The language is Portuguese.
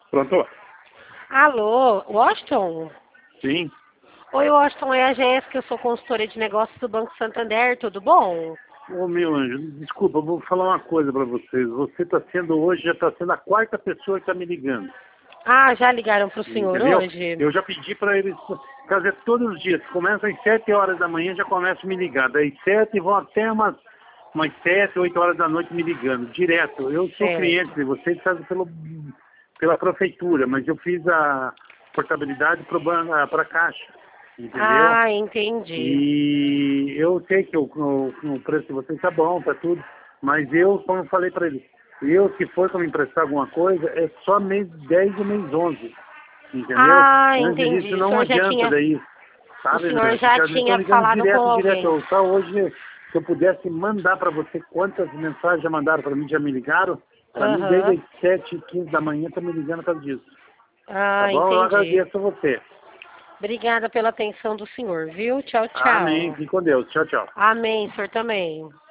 Pronto? Alô, Washington? Sim. Oi, Washington, é a Jéssica, eu sou consultora de negócios do Banco Santander, tudo bom? Ô, meu anjo, desculpa, eu vou falar uma coisa pra vocês. Você está sendo hoje, já está sendo a quarta pessoa que está me ligando. Ah, já ligaram para o senhor Entendeu? hoje? Eu já pedi para eles fazer todos os dias. Começa às 7 horas da manhã, já começa a me ligar. Daí 7 e vão até umas 7, 8 horas da noite me ligando, direto. Eu sou Certo. cliente de vocês, fazem pela prefeitura, mas eu fiz a portabilidade para a Caixa, entendeu? Ah, entendi. E eu sei que o preço de vocês tá bom, tá tudo, mas eu, como eu falei para ele, eu, se for para me emprestar alguma coisa, é só mês 10 e mês 11, entendeu? Ah, Antes entendi. disso O não senhor já adianta tinha, daí, o sabe, senhor né? já Porque eles estão tinha ligando falado com direto. alguém. Só hoje, se eu pudesse mandar para você quantas mensagens já mandaram para mim, já me ligaram, para mim desde Aham. as 7h15 da manhã tá me ligando por causa disso. Tá Ah, bom? Eu entendi. agradeço a você. Obrigada pela atenção do senhor, viu? Tchau, Amém. tchau. Fique com Deus. Tchau, tchau. Amém, senhor também.